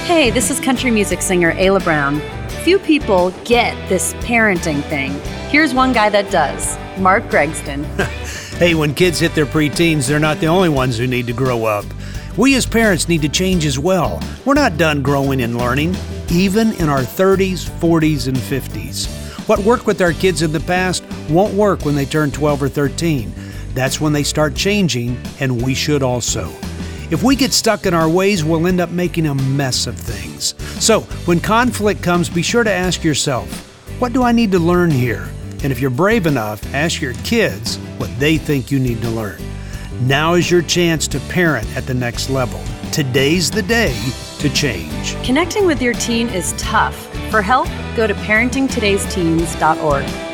Hey, this is country music singer Ayla Brown. Few people get this parenting thing. Here's one guy that does, Mark Gregston. Hey, when kids hit their preteens, they're not the only ones who need to grow up. We as parents need to change as well. We're not done growing and learning, even in our 30s, 40s, and 50s. What worked with our kids in the past won't work when they turn 12 or 13. That's when they start changing, and we should also. If we get stuck in our ways, we'll end up making a mess of things. So, when conflict comes, be sure to ask yourself, what do I need to learn here? And if you're brave enough, ask your kids what they think you need to learn. Now is your chance to parent at the next level. Today's the day to change. Connecting with your teen is tough. For help, go to parentingtodaysteens.org.